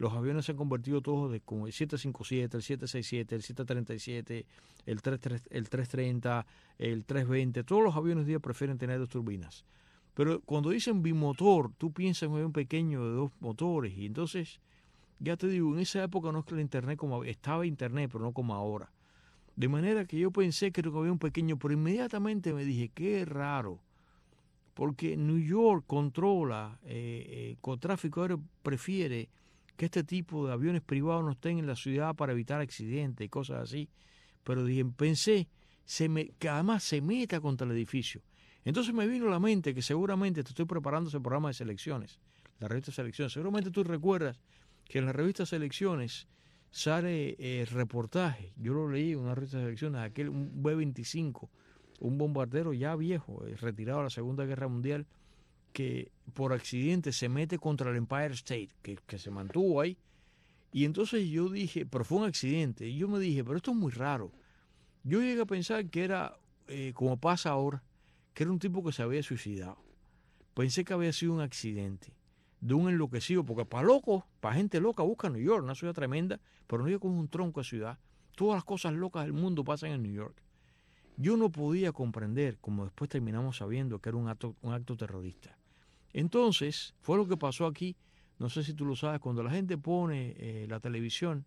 los aviones se han convertido todos de como el 757, el 767, el 737, el 330, el 320. Todos los aviones hoy día prefieren tener 2 turbinas. Pero cuando dicen bimotor, tú piensas en un avión pequeño de 2 motores. Y entonces, ya te digo, en esa época no es que el internet estaba internet, pero no como ahora. De manera que yo pensé que era un avión pequeño, pero inmediatamente me dije, qué raro. Porque New York controla, con tráfico aéreo prefiere que este tipo de aviones privados no estén en la ciudad para evitar accidentes y cosas así. Pero dije, pensé que además se meta contra el edificio. Entonces me vino a la mente que seguramente te estoy preparando ese programa de selecciones, la revista Selecciones. Seguramente tú recuerdas que en la revista Selecciones sale reportaje. Yo lo leí en una revista de Selecciones, aquel un B-25, un bombardero ya viejo, retirado de la Segunda Guerra Mundial, que por accidente se mete contra el Empire State, que se mantuvo ahí. Y entonces yo dije, pero fue un accidente. Y yo me dije, pero esto es muy raro. Yo llegué a pensar que era, como pasa ahora, que era un tipo que se había suicidado. Pensé que había sido un accidente de un enloquecido, porque para locos, para gente loca, busca New York, una ciudad tremenda, pero New York es un tronco de ciudad. Todas las cosas locas del mundo pasan en New York. Yo no podía comprender, como después terminamos sabiendo, que era un acto terrorista. Entonces, fue lo que pasó aquí. No sé si tú lo sabes, cuando la gente pone la televisión,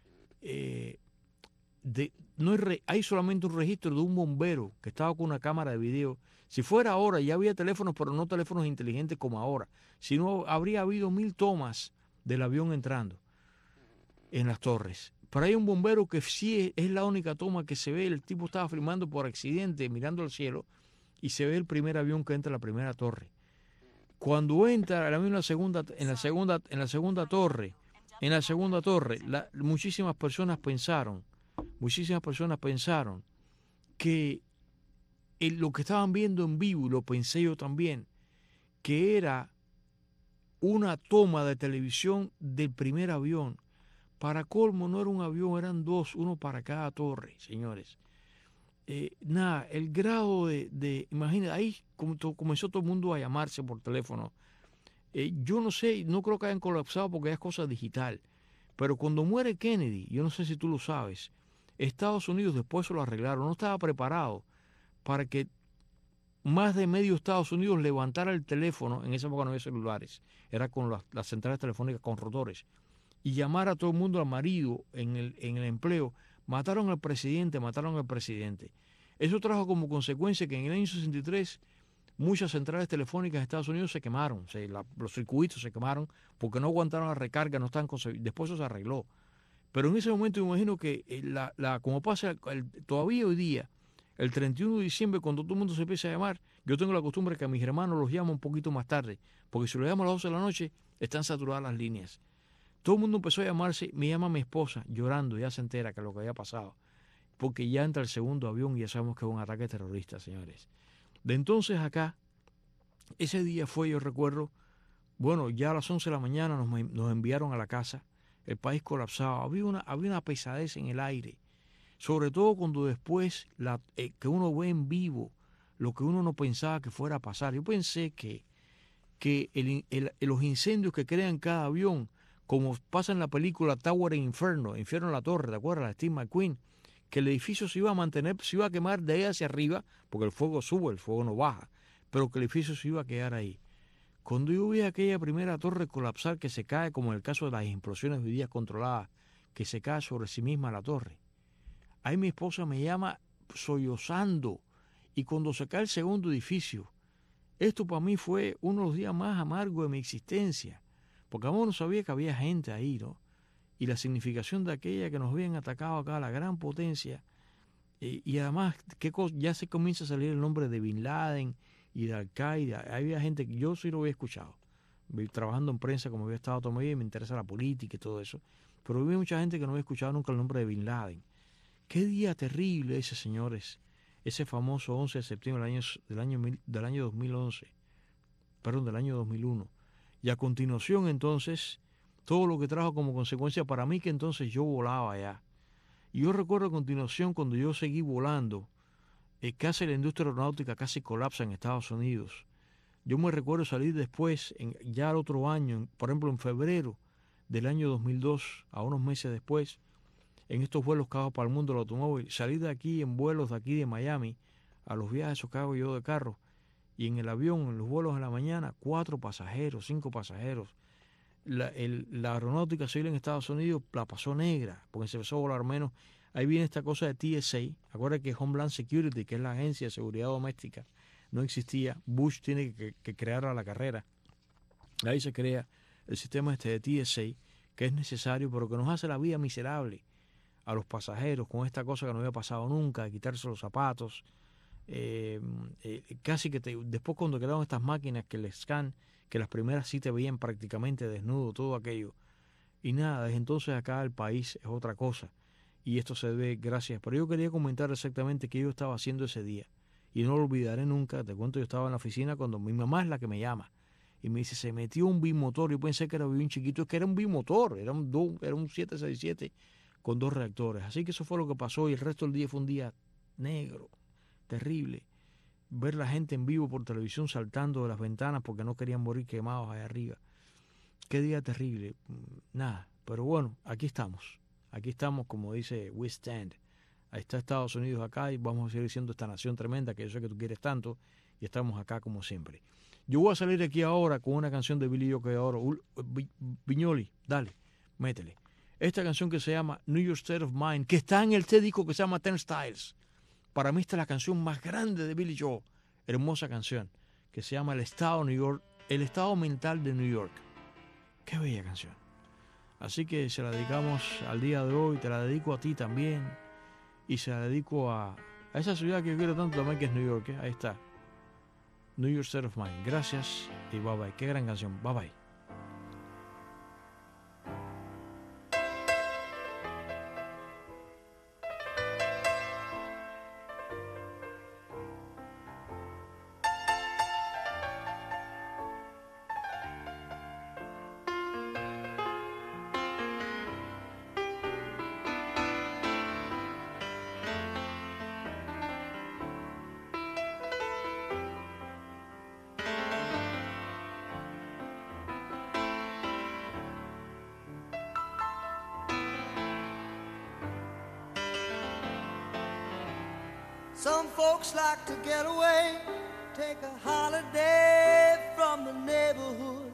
hay solamente un registro de un bombero que estaba con una cámara de video. Si fuera ahora, ya había teléfonos, pero no teléfonos inteligentes como ahora. Si no, habría habido 1000 tomas del avión entrando en las torres. Pero hay un bombero que sí es la única toma que se ve. El tipo estaba filmando por accidente, mirando al cielo, y se ve el primer avión que entra a la primera torre. Cuando entra en la segunda torre, muchísimas personas pensaron que lo que estaban viendo en vivo, y lo pensé yo también, que era una toma de televisión del primer avión. Para colmo, no era un avión, eran 2, uno para cada torre, señores. El grado imagínate, ahí comenzó todo el mundo a llamarse por teléfono. Yo no sé, no creo que hayan colapsado porque es cosa digital. Pero cuando muere Kennedy, yo no sé si tú lo sabes, Estados Unidos después se lo arreglaron, no estaba preparado para que más de medio Estados Unidos levantara el teléfono. En esa época no había celulares, era con las centrales telefónicas con rotores, y llamar a todo el mundo al marido en el empleo. Mataron al presidente. Eso trajo como consecuencia que en el año 63 muchas centrales telefónicas de Estados Unidos se quemaron, los circuitos se quemaron porque no aguantaron la recarga, no estaban concebidos. Después eso se arregló. Pero en ese momento me imagino que como pasa todavía hoy día, el 31 de diciembre, cuando todo el mundo se empieza a llamar, yo tengo la costumbre que a mis hermanos los llamo un poquito más tarde, porque si los llamo a las 12 de la noche, están saturadas las líneas. Todo el mundo empezó a llamarse, me llama mi esposa llorando, ya se entera que lo que había pasado, porque ya entra el segundo avión y ya sabemos que es un ataque terrorista, señores. De entonces acá, ese día fue, yo recuerdo, bueno, ya a las 11 de la mañana nos enviaron a la casa, el país colapsado, había una pesadez en el aire, sobre todo cuando después que uno ve en vivo lo que uno no pensaba que fuera a pasar. Yo pensé que los incendios que crean cada avión, como pasa en la película Tower en Infierno en la Torre, ¿te acuerdas? De Steve McQueen, que el edificio se iba a mantener, se iba a quemar de ahí hacia arriba, porque el fuego sube, el fuego no baja, pero que el edificio se iba a quedar ahí. Cuando yo vi aquella primera torre colapsar, que se cae, como en el caso de las explosiones hoy día controladas, que se cae sobre sí misma la torre, ahí mi esposa me llama sollozando, y cuando se cae el segundo edificio, esto para mí fue uno de los días más amargos de mi existencia, porque aún no sabía que había gente ahí, ¿no? Y la significación de aquella que nos habían atacado acá, la gran potencia, y además ya se comienza a salir el nombre de Bin Laden y de Al-Qaeda. Había gente que yo sí lo había escuchado, trabajando en prensa como había estado toda mi vida, y me interesa la política y todo eso, pero había mucha gente que no había escuchado nunca el nombre de Bin Laden. Qué día terrible ese, señores, ese famoso 11 de septiembre del año 2011, perdón, del año 2001. Y a continuación, entonces, todo lo que trajo como consecuencia para mí, que entonces yo volaba allá. Y yo recuerdo a continuación, cuando yo seguí volando, casi la industria aeronáutica casi colapsa en Estados Unidos. Yo me recuerdo salir después, ya el otro año, por ejemplo en febrero del año 2002, a unos meses después, en estos vuelos que hago para el mundo del automóvil, salí de aquí en vuelos de aquí de Miami, a los viajes que hago yo de carro, y en el avión, en los vuelos de la mañana, 4 pasajeros, 5 pasajeros. La aeronáutica civil en Estados Unidos la pasó negra, porque se empezó a volar menos. Ahí viene esta cosa de TSA. Acuérdate que Homeland Security, que es la agencia de seguridad doméstica, no existía. Bush tiene que crearla a la carrera. Ahí se crea el sistema de TSA, que es necesario, pero que nos hace la vida miserable a los pasajeros con esta cosa que no había pasado nunca, de quitarse los zapatos. Casi que después cuando quedaron estas máquinas que les scan, que las primeras sí te veían prácticamente desnudo, todo aquello. Y nada, desde entonces acá el país es otra cosa. Y esto se debe gracias. Pero yo quería comentar exactamente qué yo estaba haciendo ese día. Y no lo olvidaré nunca. Te cuento, yo estaba en la oficina cuando mi mamá es la que me llama. Y me dice, se metió un bimotor. Yo pensé que era un chiquito. Es que era un bimotor. Era un 767 con 2 reactores. Así que eso fue lo que pasó. Y el resto del día fue un día negro, terrible. Ver la gente en vivo por televisión saltando de las ventanas porque no querían morir quemados allá arriba. Qué día terrible. Nada, pero bueno, aquí estamos. Aquí estamos, como dice We Stand. Ahí está Estados Unidos acá y vamos a seguir siendo esta nación tremenda que yo sé que tú quieres tanto y estamos acá como siempre. Yo voy a salir aquí ahora con una canción de Billy Joe ahora. Viñoli, dale, métele. Esta canción que se llama New York State of Mind, que está en el disco que se llama Ten Styles. Para mí esta es la canción más grande de Billy Joe. Hermosa canción que se llama El Estado de New York, El Estado Mental de New York. Qué bella canción. Así que se la dedicamos al día de hoy, te la dedico a ti también y se la dedico a esa ciudad que yo quiero tanto también, que es New York. Ahí está. New York State of Mind. Gracias y bye bye. Qué gran canción. Bye bye. Some folks like to get away, take a holiday from the neighborhood.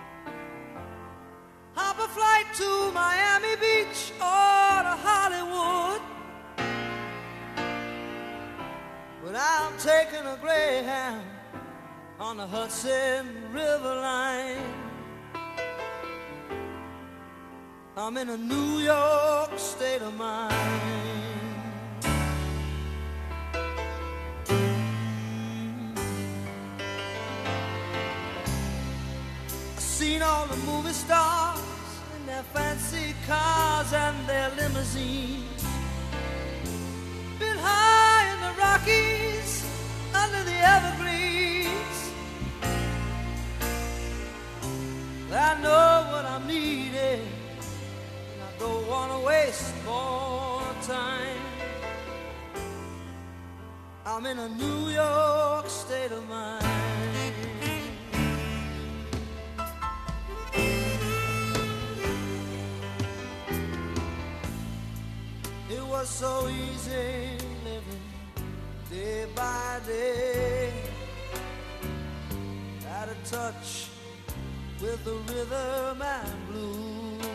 Hop a flight to Miami Beach or to Hollywood. But I'm taking a Greyhound on the Hudson River line. I'm in a New York state of mind. Seen all the movie stars in their fancy cars and their limousines. Been high in the Rockies, under the evergreens. I know what I'm needing, and I don't want to waste more time. I'm in a New York state of mind. It was so easy living day by day, out of touch with the rhythm and blues.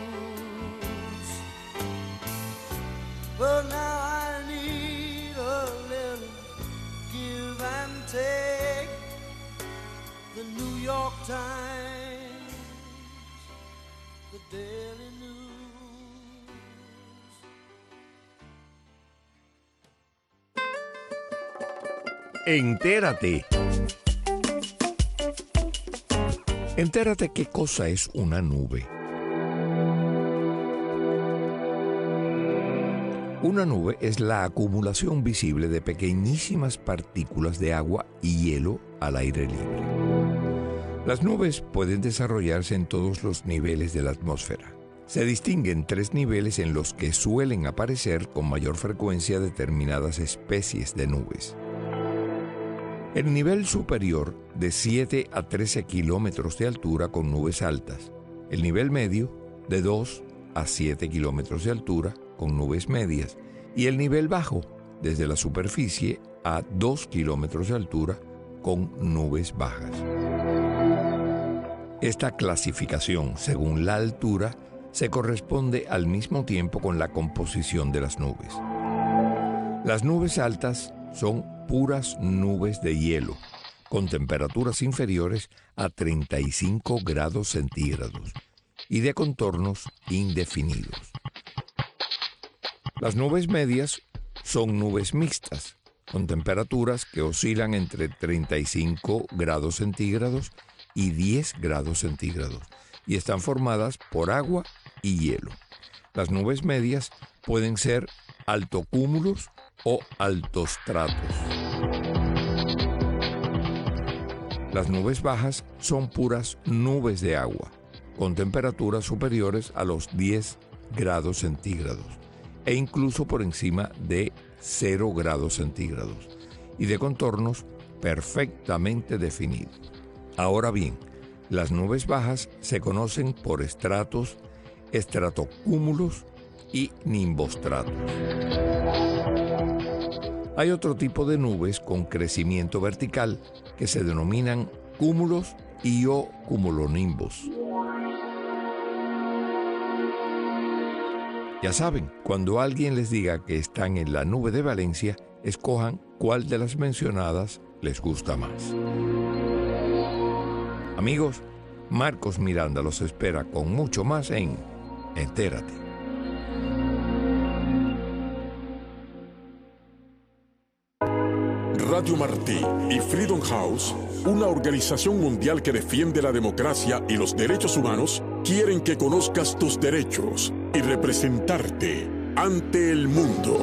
But now I need a little give and take. The New York Times, the Daily News. Entérate. Entérate qué cosa es una nube. Una nube es la acumulación visible de pequeñísimas partículas de agua y hielo al aire libre. Las nubes pueden desarrollarse en todos los niveles de la atmósfera. Se distinguen 3 niveles en los que suelen aparecer con mayor frecuencia determinadas especies de nubes. El nivel superior, de 7 a 13 kilómetros de altura con nubes altas. El nivel medio, de 2 a 7 kilómetros de altura con nubes medias, y el nivel bajo desde la superficie a 2 kilómetros de altura con nubes bajas. Esta clasificación según la altura se corresponde al mismo tiempo con la composición de las nubes. Las nubes altas son puras nubes de hielo, con temperaturas inferiores a 35 grados centígrados y de contornos indefinidos. Las nubes medias son nubes mixtas, con temperaturas que oscilan entre 35 grados centígrados y 10 grados centígrados, y están formadas por agua y hielo. Las nubes medias pueden ser altocúmulos o altostratos. Las nubes bajas son puras nubes de agua, con temperaturas superiores a los 10 grados centígrados e incluso por encima de 0 grados centígrados y de contornos perfectamente definidos. Ahora bien, las nubes bajas se conocen por estratos, estratocúmulos y nimbostratos. Hay otro tipo de nubes con crecimiento vertical que se denominan cúmulos y o cumulonimbos. Ya saben, cuando alguien les diga que están en la nube de Valencia, escojan cuál de las mencionadas les gusta más. Amigos, Marcos Miranda los espera con mucho más en Entérate. Radio Martí y Freedom House, una organización mundial que defiende la democracia y los derechos humanos, quieren que conozcas tus derechos y representarte ante el mundo.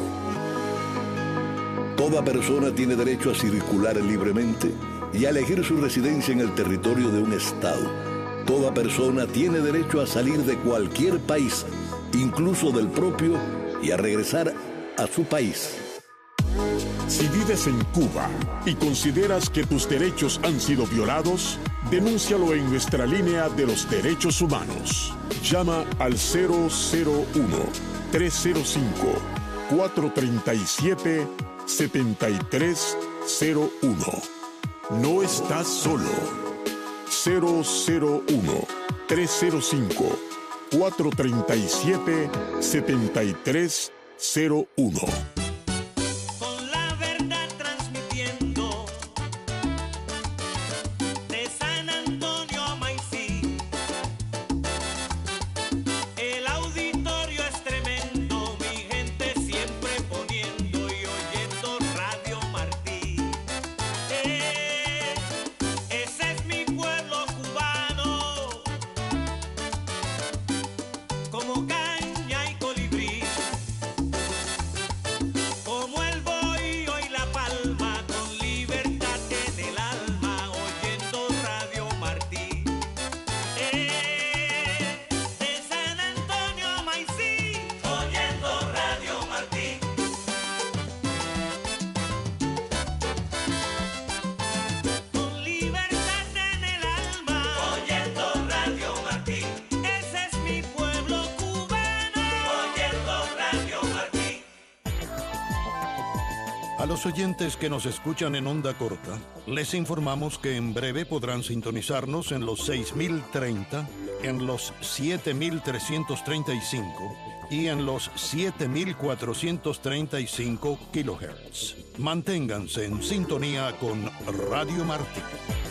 Toda persona tiene derecho a circular libremente y a elegir su residencia en el territorio de un estado. Toda persona tiene derecho a salir de cualquier país, incluso del propio, y a regresar a su país. Si vives en Cuba y consideras que tus derechos han sido violados, denúncialo en nuestra línea de los derechos humanos. Llama al 001-305-437-7301. No estás solo. 001-305-437-7301. A los oyentes que nos escuchan en onda corta, les informamos que en breve podrán sintonizarnos en los 6030, en los 7335 y en los 7435 kHz. Manténganse en sintonía con Radio Martí.